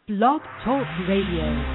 Blog Talk Radio.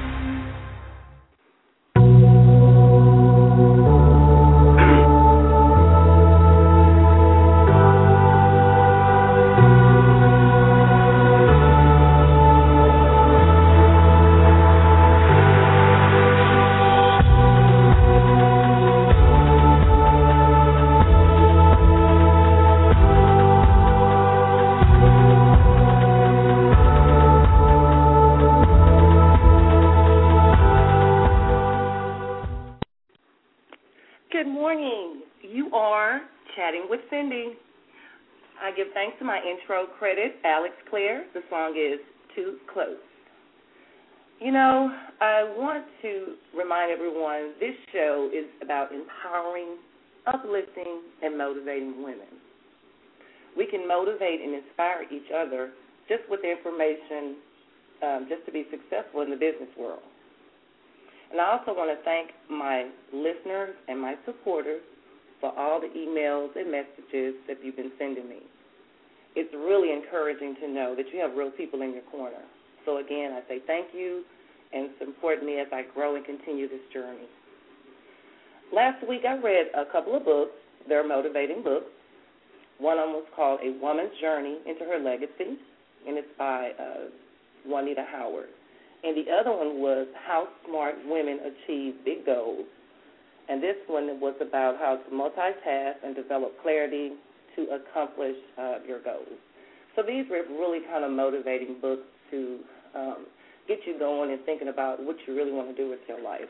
I give thanks to my intro credit, Alex Clare. The song is Too Close. You know, I want to remind everyone this show is about empowering, uplifting, and motivating women. We can motivate and inspire each other just with the information just to be successful in the business world. And I also want to thank my listeners and my supporters for all the emails and messages that you've been sending me. It's really encouraging to know that you have real people in your corner. So, again, I say thank you and support me as I grow and continue this journey. Last week I read a couple of books. They're motivating books. One of them was called A Woman's Journey into Her Legacy, and it's by Juanita Howard. And the other one was How Smart Women Achieve Big Goals. And this one was about how to multitask and develop clarity to accomplish your goals. So these were really kind of motivating books to get you going and thinking about what you really want to do with your life.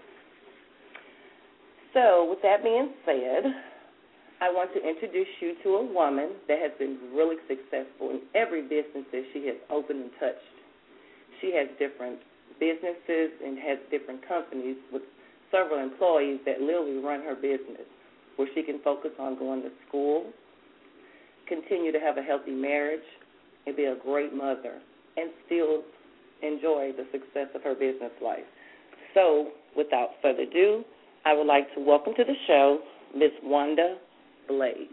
So with that being said, I want to introduce you to a woman that has been really successful in every business that she has opened and touched. She has different businesses and has different companies with several employees that literally run her business, where she can focus on going to school, continue to have a healthy marriage, and be a great mother, and still enjoy the success of her business life. So, without further ado, I would like to welcome to the show Miss Wanda Blaze.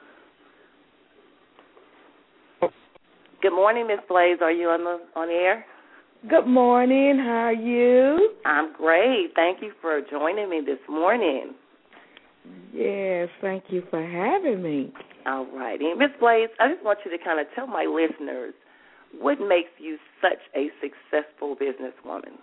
Good morning, Miss Blaze. Are you on the air? Good morning. How are you? I'm great. Thank you for joining me this morning. Yes, thank you for having me. All righty. Ms. Blaze, I just want you to kind of tell my listeners what makes you such a successful businesswoman.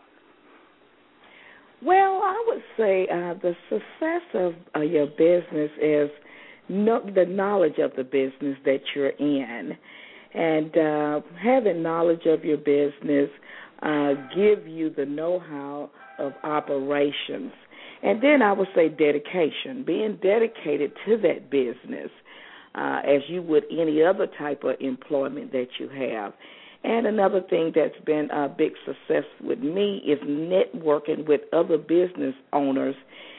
Well, I would say the success of your business is the knowledge of the business that you're in. And having knowledge of your business give you the know-how of operations. And then I would say dedication, being dedicated to that business as you would any other type of employment that you have. And another thing that's been a big success with me is networking with other business owners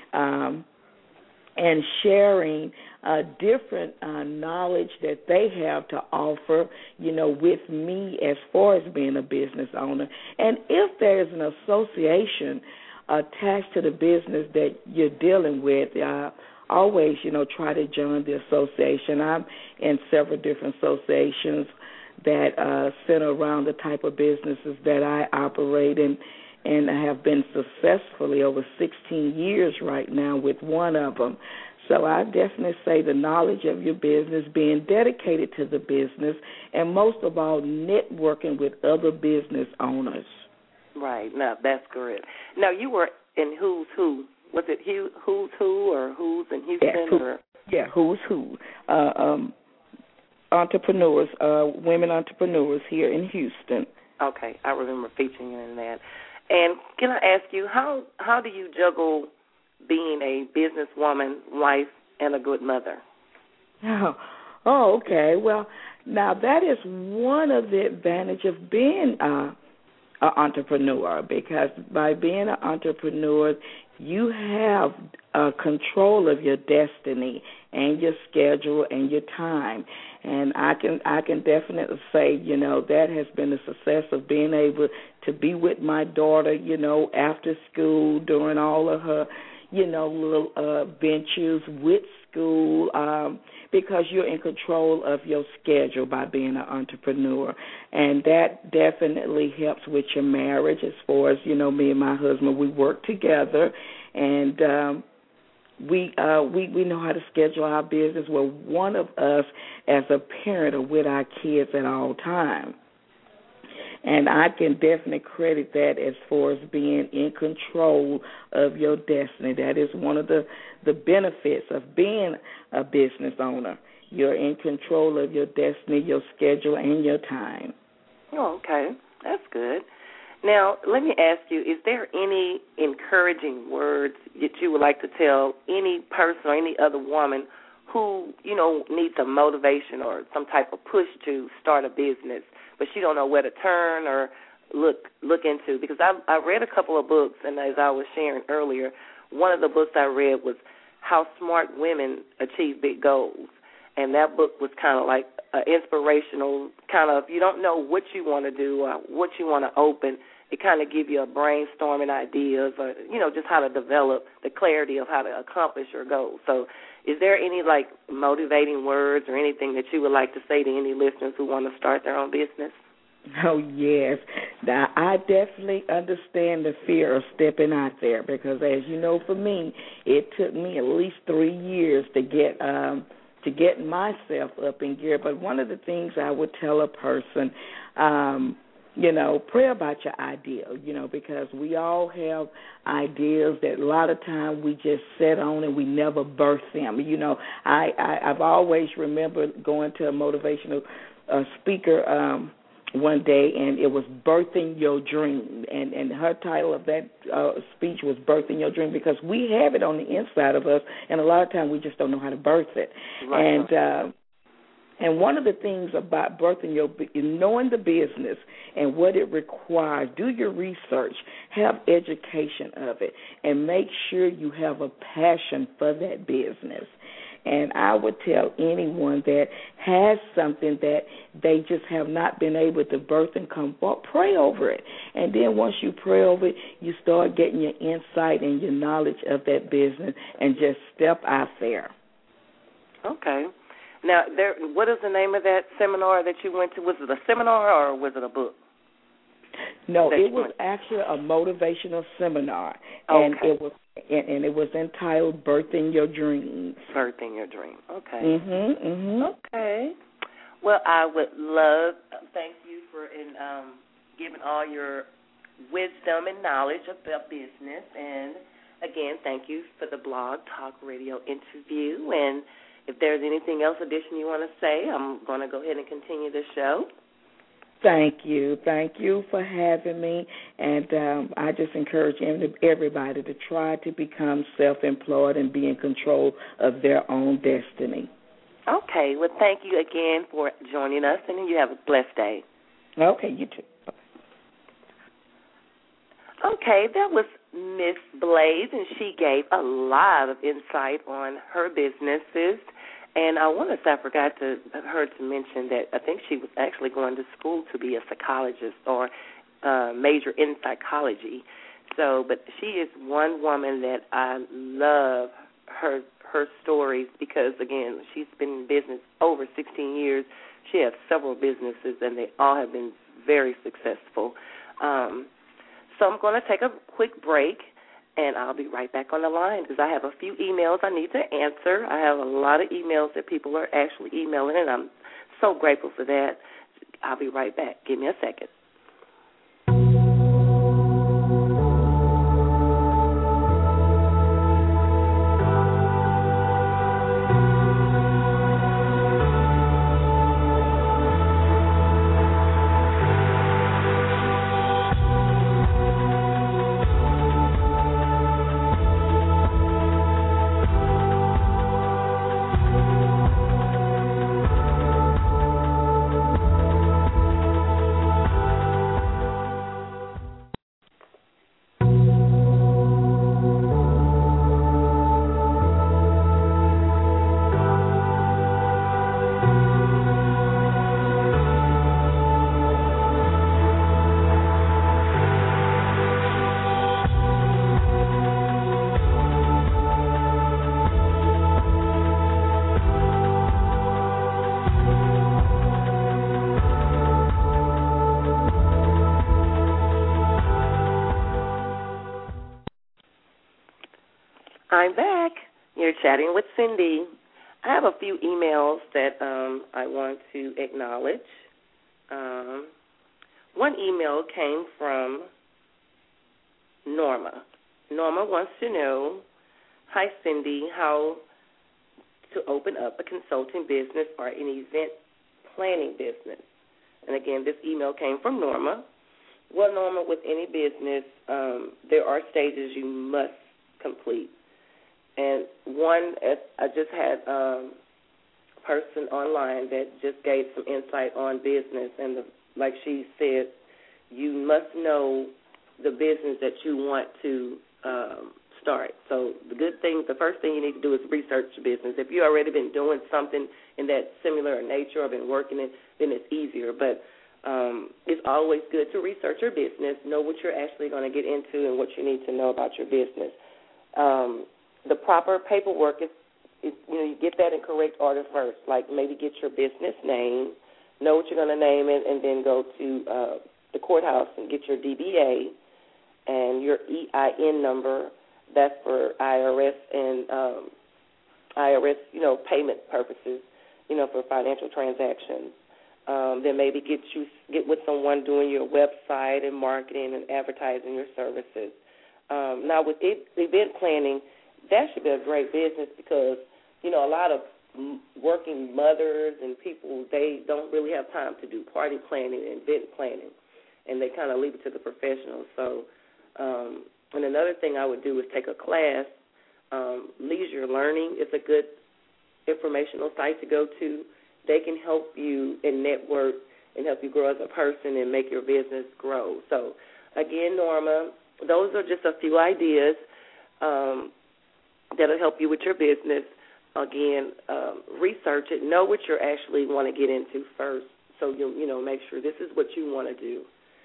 and sharing different knowledge that they have to offer, with me as far as being a business owner. And if there is an association attached to the business that you're dealing with, always, try to join the association. I'm in several different associations that center around the type of businesses that I operate in. And I have been successfully over 16 years right now with one of them. So I definitely say the knowledge of your business, being dedicated to the business, and most of all, networking with other business owners. Right. No, that's correct. Now, you were in Who's Who. Was it Who's Who or Who's in Houston? Who's Who. Entrepreneurs, women entrepreneurs here in Houston. Okay. I remember featuring you in that. And can I ask you, how do you juggle being a businesswoman, wife, and a good mother? Oh, okay. Well, now that is one of the advantages of being an entrepreneur, because by being an entrepreneur, you have control of your destiny and your schedule and your time. And I can definitely say, that has been the success of being able to be with my daughter, after school, during all of her, little ventures with school, because you're in control of your schedule by being an entrepreneur. And that definitely helps with your marriage as far as, me and my husband, we work together, and we know how to schedule our business. Well, one of us as a parent are with our kids at all times. And I can definitely credit that as far as being in control of your destiny. That is one of the benefits of being a business owner. You're in control of your destiny, your schedule, and your time. Oh, okay. That's good. Now, let me ask you, is there any encouraging words that you would like to tell any person or any other woman who, needs a motivation or some type of push to start a business, but she don't know where to turn or look into? Because I read a couple of books, and as I was sharing earlier, one of the books I read was How Smart Women Achieve Big Goals. And that book was kind of like inspirational, kind of, if you don't know what you want to do or what you want to open, it kind of give you a brainstorming ideas or, just how to develop the clarity of how to accomplish your goals. So is there any, motivating words or anything that you would like to say to any listeners who want to start their own business? Oh, yes. Now, I definitely understand the fear of stepping out there because, as you know, for me, it took me at least 3 years to get myself up in gear. But one of the things I would tell a person, pray about your ideal, because we all have ideas that a lot of time we just sit on and we never birth them. I've always remembered going to a motivational speaker one day, and it was Birthing Your Dream, and her title of that speech was Birthing Your Dream, because we have it on the inside of us, and a lot of times we just don't know how to birth it. Right. And one of the things about birthing knowing the business and what it requires, do your research, have education of it, and make sure you have a passion for that business. And I would tell anyone that has something that they just have not been able to birth and come forth, pray over it. And then once you pray over it, you start getting your insight and your knowledge of that business and just step out there. Okay. Now, what is the name of that seminar that you went to? Was it a seminar or was it a book? No, it was actually a motivational seminar, and it was entitled "Birthing Your Dreams." Birthing Your Dream. Okay. Okay. Well, I would love thank you for giving all your wisdom and knowledge about business, and again, thank you for the Blog Talk Radio interview. And if there's anything else addition you want to say, I'm going to go ahead and continue the show. Thank you. Thank you for having me. And I just encourage everybody to try to become self-employed and be in control of their own destiny. Okay. Well, thank you again for joining us, and you have a blessed day. Okay, you too. Okay, that was Miss Blaze, and she gave a lot of insight on her businesses. And I forgot her to mention that I think she was actually going to school to be a psychologist or major in psychology. So, but she is one woman that I love her stories because, again, she's been in business over 16 years. She has several businesses, and they all have been very successful. So I'm going to take a quick break, and I'll be right back on the line because I have a few emails I need to answer. I have a lot of emails that people are actually emailing, and I'm so grateful for that. I'll be right back. Give me a second. I'm back. You're chatting with Cindy. I have a few emails that I want to acknowledge. One email came from Norma. Norma wants to know, hi, Cindy, how to open up a consulting business or an event planning business. And again, this email came from Norma. Well, Norma, with any business, there are stages you must complete. And one, I just had a person online that just gave some insight on business. And like she said, you must know the business that you want to start. So the first thing you need to do is research the business. If you've already been doing something in that similar nature or been working it, then it's easier. But it's always good to research your business, know what you're actually going to get into and what you need to know about your business. The proper paperwork is you get that in correct order first. Like maybe get your business name, know what you're going to name it, and then go to the courthouse and get your DBA and your EIN number. That's for IRS and IRS, payment purposes, for financial transactions. Then maybe get with someone doing your website and marketing and advertising your services. Now, with event planning, that should be a great business because, a lot of working mothers and people, they don't really have time to do party planning and event planning, and they kind of leave it to the professionals. So, and another thing I would do is take a class. Leisure Learning is a good informational site to go to. They can help you and network and help you grow as a person and make your business grow. So, again, Norma, those are just a few ideas that'll help you with your business. Again, research it. Know what you actually want to get into first so you'll make sure this is what you want to do.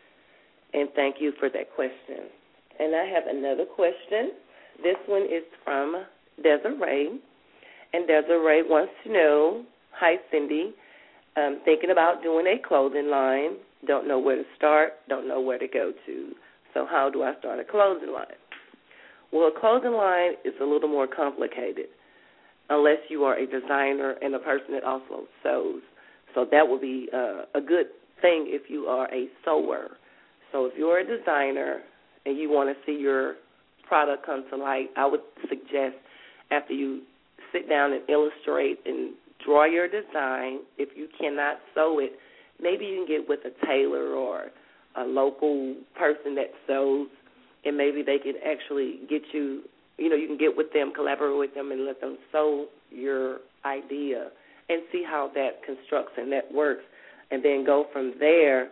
And thank you for that question. And I have another question. This one is from Desiree. And Desiree wants to know, hi, Cindy, thinking about doing a clothing line, don't know where to start, don't know where to go to. So how do I start a clothing line? Well, a clothing line is a little more complicated unless you are a designer and a person that also sews. So that would be a good thing if you are a sewer. So if you're a designer and you want to see your product come to light, I would suggest after you sit down and illustrate and draw your design, if you cannot sew it, maybe you can get with a tailor or a local person that sews, and maybe they can actually get you, you can get with them, collaborate with them, and let them sew your idea and see how that constructs and that works, and then go from there.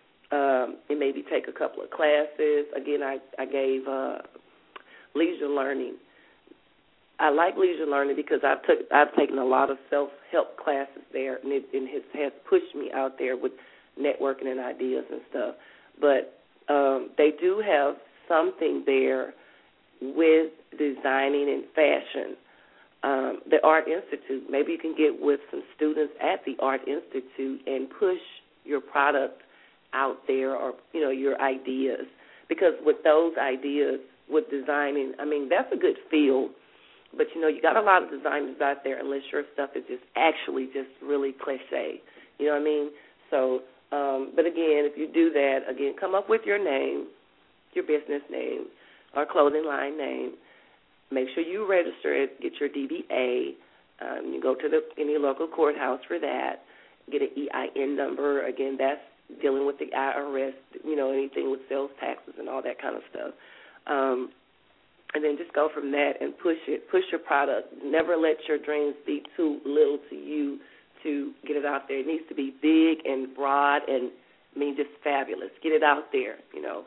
And maybe take a couple of classes. Again, I gave Leisure Learning. I like Leisure Learning because I've taken a lot of self-help classes there, and it has pushed me out there with networking and ideas and stuff. But they do have something there with designing and fashion. The Art Institute, maybe you can get with some students at the Art Institute and push your product out there or, your ideas. Because with those ideas, with designing, that's a good field. But, you got a lot of designers out there unless your stuff is just actually just really cliche. You know what I mean? So, but again, if you do that, come up with your name, your business name, or clothing line name. Make sure you register it, get your DBA. You go to any local courthouse for that. Get an EIN number. Again, that's dealing with the IRS, anything with sales taxes and all that kind of stuff. And then just go from that and push your product. Never let your dreams be too little to you to get it out there. It needs to be big and broad and, just fabulous. Get it out there,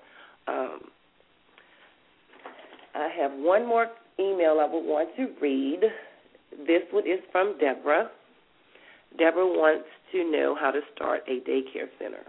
I have one more email I would want to read. This one is from Deborah. Deborah wants to know how to start a daycare center.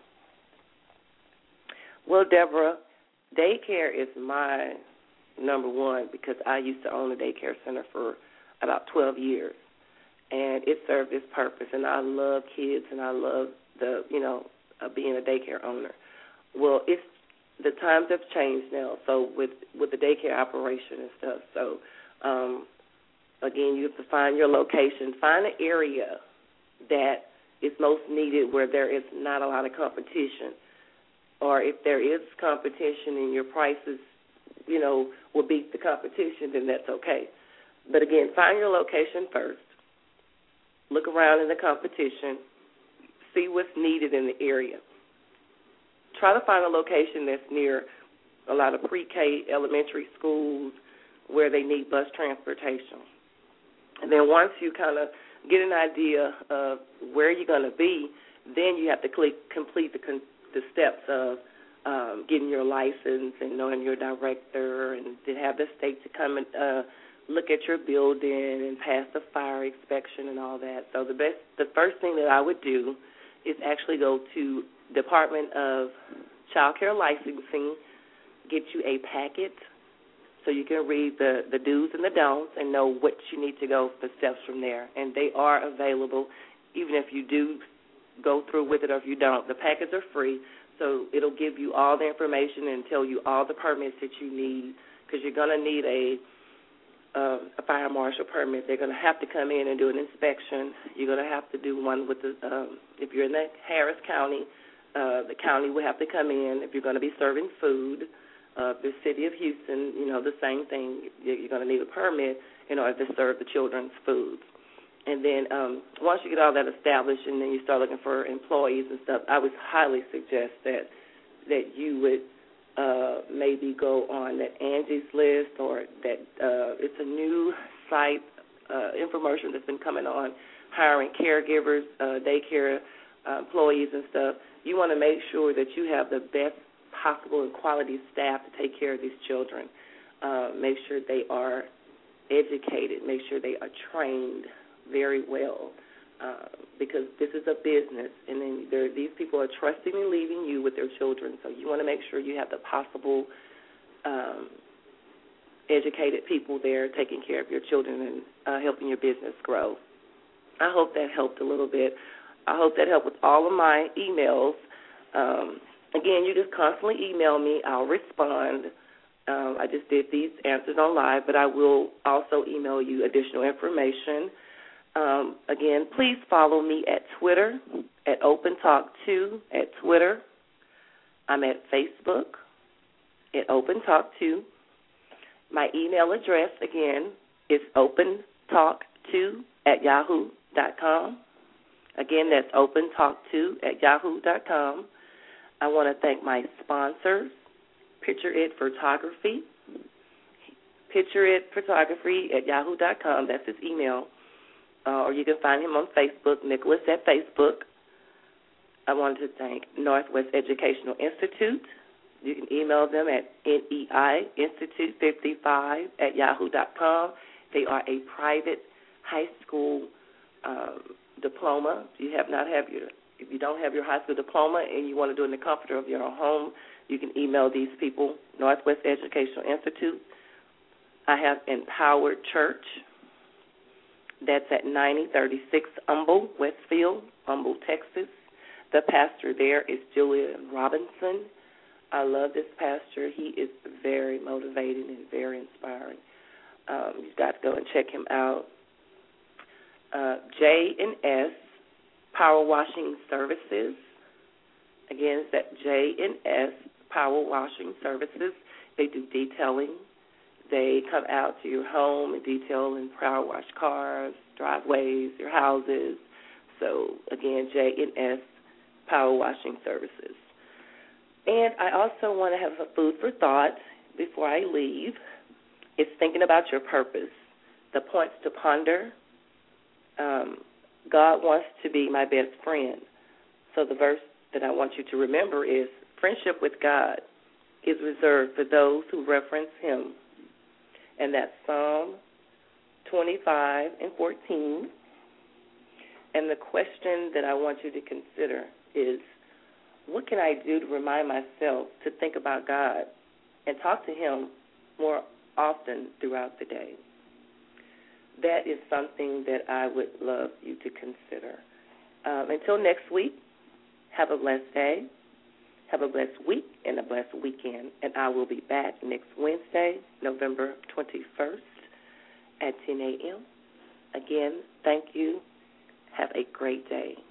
Well, Deborah, daycare is my number one because I used to own a daycare center for about 12 years, and it served its purpose, and I love kids, and I love being a daycare owner. Well, the times have changed now, so with the daycare operation and stuff, so Again, you have to find your location. Find an area that is most needed where there is not a lot of competition. Or if there is competition and your prices, will beat the competition, then that's okay. But, again, find your location first. Look around in the competition. See what's needed in the area. Try to find a location that's near a lot of pre-K elementary schools where they need bus transportation. And then once you kind of get an idea of where you're going to be, then you have to complete the steps of getting your license and knowing your director, and to have the state to come and look at your building and pass the fire inspection and all that. So the first thing that I would do is actually go to Department of Child Care Licensing, get you a packet so you can read the do's and the don'ts and know what you need to go for steps from there. And they are available even if you do go through with it or if you don't. The packets are free, so it'll give you all the information and tell you all the permits that you need, because you're going to need a fire marshal permit. They're going to have to come in and do an inspection. You're going to have to do one with if you're in the Harris County, the county will have to come in. If you're going to be serving food, the city of Houston, the same thing. You're going to need a permit in order to serve the children's foods. And then once you get all that established and then you start looking for employees and stuff, I would highly suggest that you would maybe go on that Angie's List, or that it's a new site, infomercial that's been coming on, hiring caregivers, daycare employees and stuff. You want to make sure that you have the best possible and quality staff to take care of these children. Make sure they are educated. Make sure they are trained very well, because this is a business, and then these people are trusting and leaving you with their children. So you want to make sure you have the possible educated people there taking care of your children and helping your business grow. I hope that helped a little bit. I hope that helped with all of my emails. Again, you just constantly email me. I'll respond. I just did these answers on live, but I will also email you additional information. Again, please follow me at Twitter, at OpenTalk2 at Twitter. I'm at Facebook, at OpenTalk2. My email address, again, is opentalk2@yahoo.com. Again, that's opentalk2@yahoo.com. I want to thank my sponsors, Picture It Photography, pictureitphotography@yahoo.com. That's his email. Or you can find him on Facebook, Nicholas at Facebook. I wanted to thank Northwest Educational Institute. You can email them at neiinstitute55@yahoo.com. They are a private high school diploma. If you don't have your high school diploma and you want to do it in the comfort of your own home, you can email these people, Northwest Educational Institute. I have Empowered Church. That's at 9036 Humble, Westfield, Humble, Texas. The pastor there is Julian Robinson. I love this pastor. He is very motivating and very inspiring. You've got to go and check him out. J&S Power Washing Services. Again, it's that J&S Power Washing Services. They do detailing. They come out to your home and detail and power wash cars, driveways, your houses. So, again, J&S Power Washing Services. And I also want to have a food for thought before I leave. It's thinking about your purpose. The points to ponder. God wants to be my best friend. So the verse that I want you to remember is, friendship with God is reserved for those who reference him. And that's Psalm 25:14. And the question that I want you to consider is, what can I do to remind myself to think about God and talk to him more often throughout the day? That is something that I would love you to consider. Until next week, have a blessed day, have a blessed week, and a blessed weekend. And I will be back next Wednesday, November 21st, at 10 a.m. Again, thank you. Have a great day.